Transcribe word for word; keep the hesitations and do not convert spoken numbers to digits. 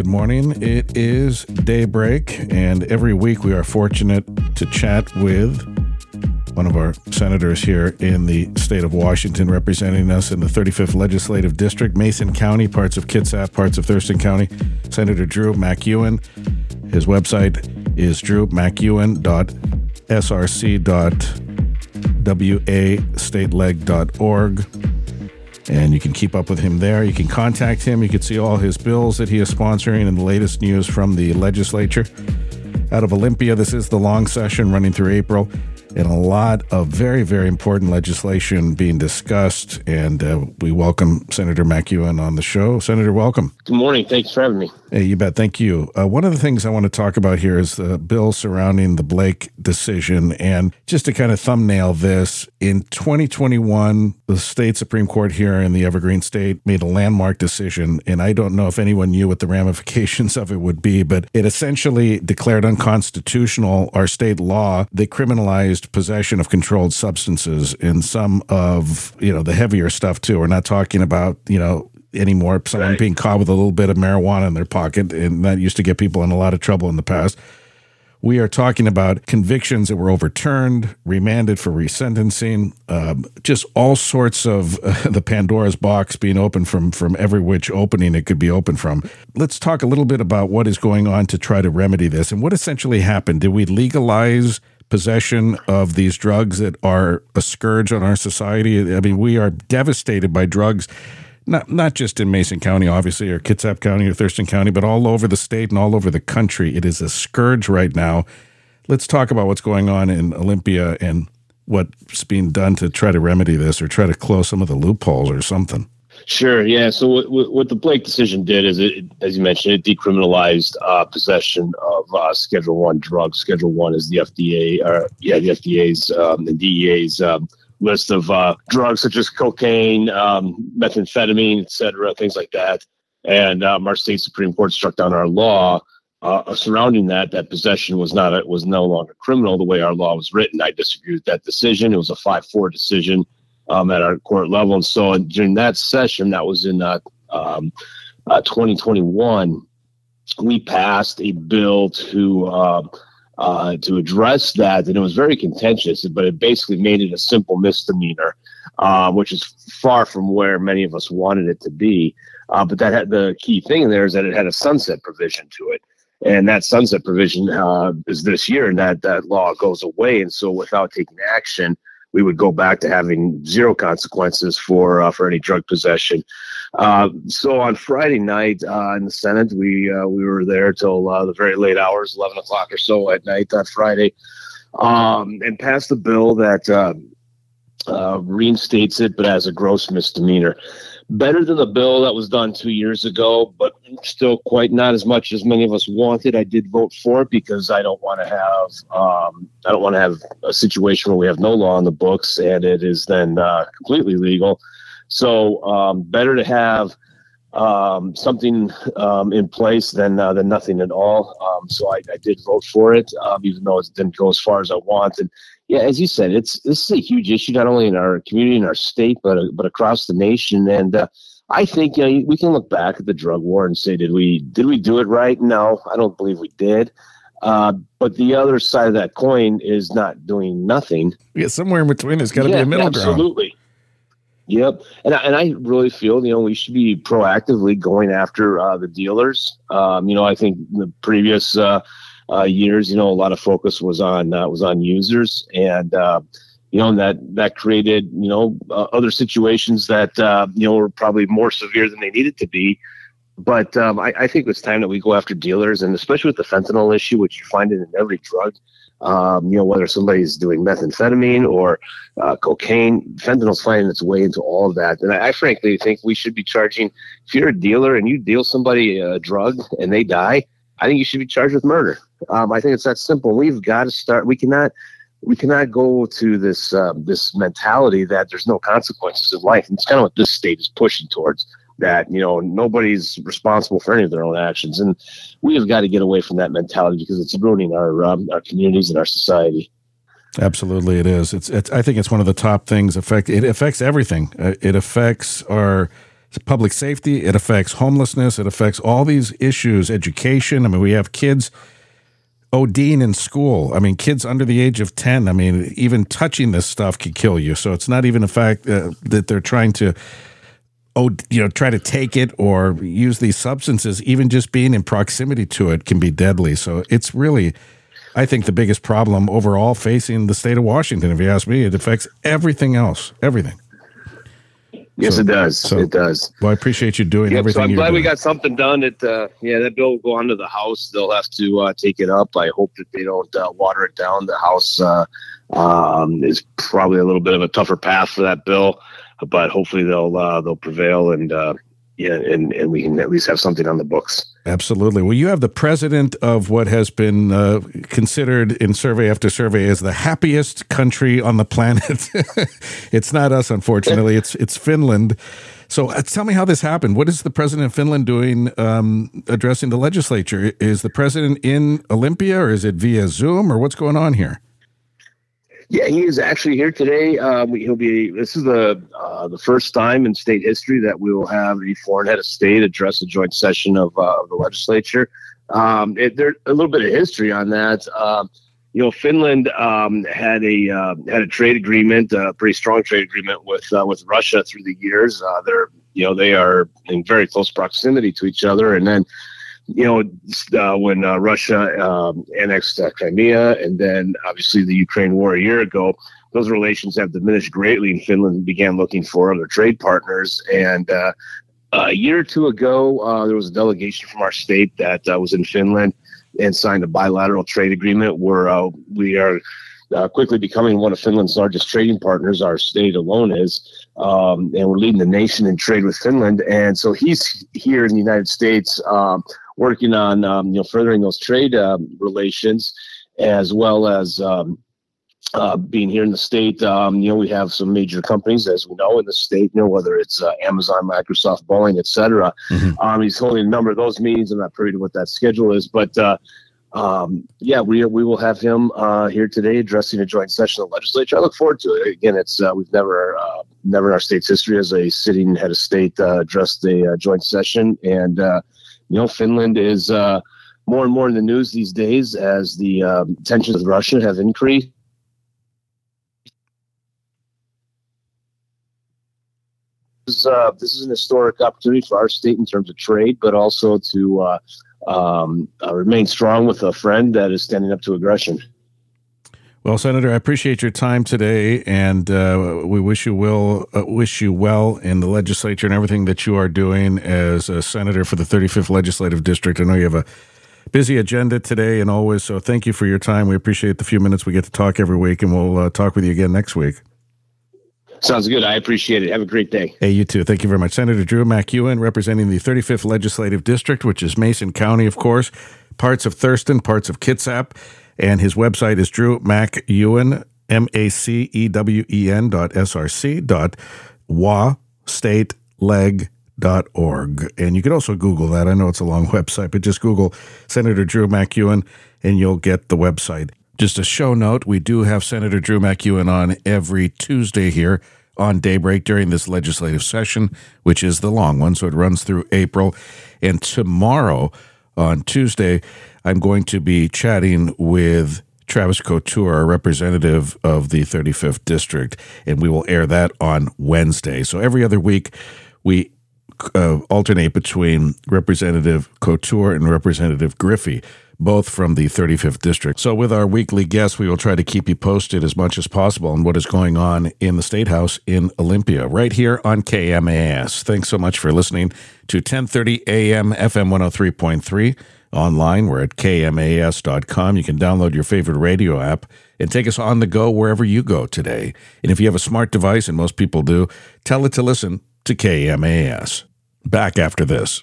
morning. It is daybreak, and every week we are fortunate to chat with one of our senators here in the state of Washington, representing us in the thirty-fifth Legislative District, Mason County, parts of Kitsap, parts of Thurston County, Senator Drew MacEwen. His website is drew macewen dot s r c dot w a state leg dot org. And you can keep up with him there. You can contact him. You can see all his bills that he is sponsoring and the latest news from the legislature. Out of Olympia, this is the long session running through April, and a lot of very, very important legislation being discussed. And uh, we welcome Senator MacEwen on the show. Senator, welcome. Good morning. Thanks for having me. Hey, you bet. Thank you. Uh, one of the things I want to talk about here is the bill surrounding the Blake decision. And just to kind of thumbnail this, in twenty twenty-one, the state Supreme Court here in the Evergreen State made a landmark decision. And I don't know if anyone knew what the ramifications of it would be, but it essentially declared unconstitutional our state law that criminalized possession of controlled substances and some of, you know, the heavier stuff too. We're not talking about, you know, anymore someone right. being caught with a little bit of marijuana in their pocket, and that used to get people in a lot of trouble in the past. We are talking about convictions that were overturned, remanded for resentencing, um, just all sorts of uh, the Pandora's box being open from from every which opening it could be open from. Let's talk a little bit about what is going on to try to remedy this and what essentially happened. Did we legalize possession of these drugs that are a scourge on our society? I mean, we are devastated by drugs. Not not just in Mason County, obviously, or Kitsap County or Thurston County, but all over the state and all over the country. It is a scourge right now. Let's talk about what's going on in Olympia and what's being done to try to remedy this or try to close some of the loopholes or something. Sure. Yeah. So what, what the Blake decision did is, it, as you mentioned, it decriminalized uh, possession of uh, Schedule One drugs. Schedule One is the F D A, or yeah, the F D A's, um, the D E A's um, list of uh, drugs such as cocaine, um, methamphetamine, et cetera, things like that. And um, our state Supreme Court struck down our law uh, surrounding that. That possession was not a, was no longer criminal the way our law was written. I disagree with that decision. It was a five four decision um, at our court level. And so during that session, that was in uh, um, uh, twenty twenty-one, we passed a bill to uh, Uh, to address that, and it was very contentious, but it basically made it a simple misdemeanor, uh, which is far from where many of us wanted it to be. Uh, but that had the key thing in there is that it had a sunset provision to it, and that sunset provision uh, is this year, and that that law goes away. And so, without taking action, we would go back to having zero consequences for uh, for any drug possession. Uh, so on Friday night uh, in the Senate, we uh, we were there till uh, the very late hours, eleven o'clock or so at night on Friday, um, and passed the bill that uh, uh, reinstates it, but as a gross misdemeanor. Better than the bill that was done two years ago, but still quite not as much as many of us wanted. I did vote for it because I don't want to have um, I don't want to have a situation where we have no law on the books and it is then uh, completely legal. So um, better to have um, something um, in place than uh, than nothing at all. Um, so I, I did vote for it, um, even though it didn't go as far as I wanted. Yeah, as you said, it's this is a huge issue, not only in our community and our state, but uh, but across the nation. And uh, I think you know we can look back at the drug war and say, did we did we do it right? No, I don't believe we did. Uh, but the other side of that coin is not doing nothing. Yeah, somewhere in between, there's got to yeah, be a middle absolutely. ground. Absolutely. Yep. And I, and I really feel, you know, we should be proactively going after uh, the dealers. Um, you know, I think the previous uh, uh, years, you know, a lot of focus was on uh, was on users. And, uh, you know, that that created, you know, uh, other situations that, uh, you know, were probably more severe than they needed to be. But um, I, I think it's time that we go after dealers, and especially with the fentanyl issue, which you find it in every drug. Um, you know, whether somebody's doing methamphetamine or uh, cocaine, fentanyl's finding its way into all of that. And I, I frankly think we should be charging, if you're a dealer and you deal somebody a drug and they die, I think you should be charged with murder. Um, I think it's that simple. We've got to start, we cannot, we cannot go to this, uh, this mentality that there's no consequences in life. And it's kind of what this state is pushing towards. That, you know, nobody's responsible for any of their own actions. And we have got to get away from that mentality because it's ruining our um, our communities and our society. Absolutely, it is. It's, it's. I think it's one of the top things. Affect it affects everything. Uh, it affects our public safety. It affects homelessness. It affects all these issues, education. I mean, we have kids ODing in school. I mean, kids under the age of ten. I mean, even touching this stuff could kill you. So it's not even a fact uh, that they're trying to, oh, you know, try to take it or use these substances. Even just being in proximity to it can be deadly. So it's really, I think, the biggest problem overall facing the state of Washington. If you ask me, it affects everything else, everything. Yes, so, it does. So, it does. Well, I appreciate you doing yep, everything. So I'm you're glad doing. we got something done. It, uh, yeah, that bill will go on to the House. They'll have to uh, take it up. I hope that they don't uh, water it down. The House uh, um, is probably a little bit of a tougher path for that bill, but hopefully they'll uh, they'll prevail and uh, yeah, and and we can at least have something on the books. Absolutely. Well, you have the president of what has been uh, considered in survey after survey as the happiest country on the planet. It's not us, unfortunately. It's it's Finland. So uh, tell me how this happened. What is the president of Finland doing um, addressing the legislature? Is the president in Olympia, or is it via Zoom, or what's going on here? Yeah, he is actually here today. Um, he'll be. This is the uh, the first time in state history that we will have a foreign head of state address a joint session of, uh, of the legislature. Um, it, there's a little bit of history on that. Um, you know, Finland um, had a uh, had a trade agreement, a pretty strong trade agreement with uh, with Russia through the years. Uh, they're you know they are in very close proximity to each other, and then. You know, uh, when uh, Russia um, annexed uh, Crimea and then obviously the Ukraine war a year ago, those relations have diminished greatly, and Finland began looking for other trade partners. And uh, a year or two ago, uh, there was a delegation from our state that uh, was in Finland and signed a bilateral trade agreement where uh, we are uh, quickly becoming one of Finland's largest trading partners. Our state alone is. Um, and we're leading the nation in trade with Finland. And so he's here in the United States um, working on, um, you know, furthering those trade um, relations, as well as um, uh, being here in the state. Um, you know, we have some major companies, as we know, in the state, you know, whether it's uh, Amazon, Microsoft, Boeing, et cetera. Mm-hmm. Um, he's holding a number of those meetings. I'm not privy to what that schedule is, but uh, Um, yeah, we we will have him uh, here today addressing a joint session of the legislature. I look forward to it. Again, it's uh, we've never uh, never in our state's history has a sitting head of state uh, addressed a uh, joint session, and uh, you know, Finland is uh, more and more in the news these days as the um, tensions with Russia have increased. This is, uh, this is an historic opportunity for our state in terms of trade, but also to uh, Um, uh, remain strong with a friend that is standing up to aggression. Well, Senator, I appreciate your time today, and uh, we wish you will uh, wish you well in the legislature and everything that you are doing as a senator for the thirty-fifth Legislative District. I know you have a busy agenda today and always, so thank you for your time. We appreciate the few minutes we get to talk every week, and we'll uh, talk with you again next week. Sounds good. I appreciate it. Have a great day. Hey, you too. Thank you very much. Senator Drew MacEwen, representing the thirty-fifth Legislative District, which is Mason County, of course, parts of Thurston, parts of Kitsap, and his website is Drew MacEwen, M A C E W E N dot S R C dot W A state leg dot org. And you can also Google that. I know it's a long website, but just Google Senator Drew MacEwen, and you'll get the website. Just a show note, we do have Senator Drew MacEwen on every Tuesday here on Daybreak during this legislative session, which is the long one, so it runs through April. And tomorrow, on Tuesday, I'm going to be chatting with Travis Couture, a representative of the thirty-fifth District, and we will air that on Wednesday. So every other week, we uh, alternate between Representative Couture and Representative Griffey, both from the thirty-fifth District. So with our weekly guests, we will try to keep you posted as much as possible on what is going on in the State House in Olympia, right here on K M A S. Thanks so much for listening to ten thirty A M F M one oh three point three. Online, we're at K M A S dot com. You can download your favorite radio app and take us on the go wherever you go today. And if you have a smart device, and most people do, tell it to listen to K M A S. Back after this.